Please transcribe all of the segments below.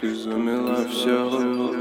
Ты замела все.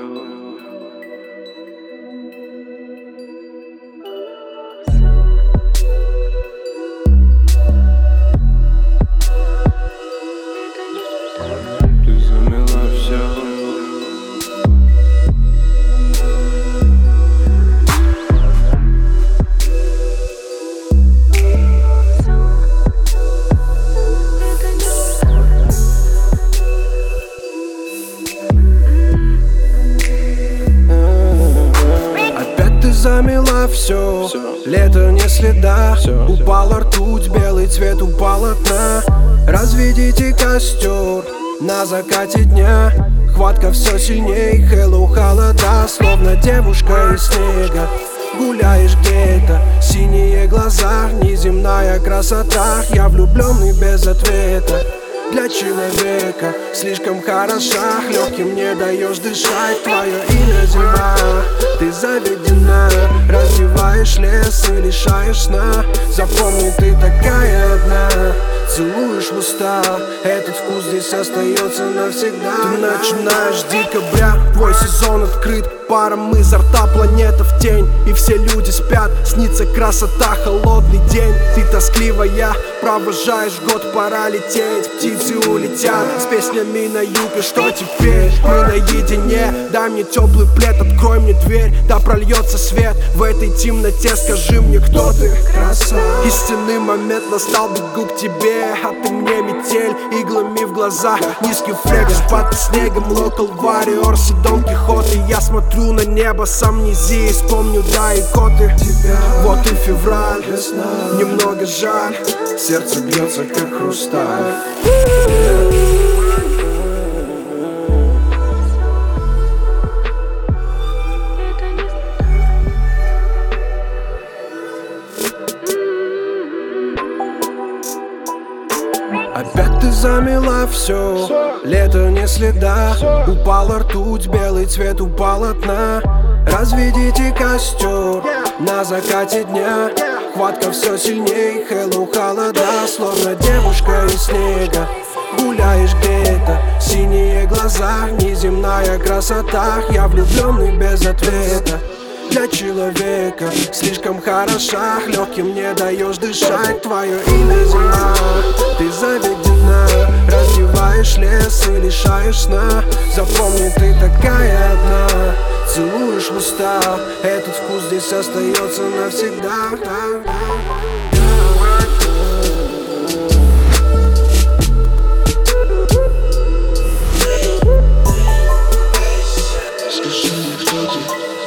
Замела все, лето не следа. Упала ртуть, белый цвет у полотна. Разведите костер на закате дня. Хватка все сильней, хэллоу холода. Словно девушка из снега. Гуляешь где-то, синие глаза, неземная красота. Я влюбленный без ответа. Для человека слишком хороша, легким не даешь дышать. Твое имя зима, ты заведена. Раздеваешь лес и лишаешь сна. Запомни, ты такая одна. Целуешь в уста, этот вкус здесь остается навсегда. Ты начинаешь с декабря, твой сезон открыт. Паром изо рта, планета в тень, и все люди спят. Снится красота, холодный день. Ты тоскливая, провожаешь год, пора лететь. Птицы улетят с песнями на юг, и что теперь? Мы наедине, дай мне теплый плед, открой мне дверь. Да прольется свет в этой темноте, скажи мне, кто ты? Красава. Истинный момент настал, бегу к тебе, а ты мне метель, иглами в глазах. Низкий флекс под снегом, локал варриорс и Дон Кихот. И я смотрю на небо с амнезией, вспомню да и коты. Вот и февраль, немного жаль, сердце бьется как хрусталь. Опять ты замела все, лето не следа. Упала ртуть, белый цвет у полотна. Разведите костер на закате дня. Хватка все сильней, хэллоу холода. Словно девушка из снега. Гуляешь где-то, синие глаза, неземная красота. Я влюбленный без ответа. Для человека слишком хороша, легким не даешь дышать. Твое имя зима, ты заведена. Раздеваешь лес и лишаешь сна. Запомни, ты такая одна. Целуешь в уста, этот вкус здесь остается навсегда. Скажи мне, кто ты?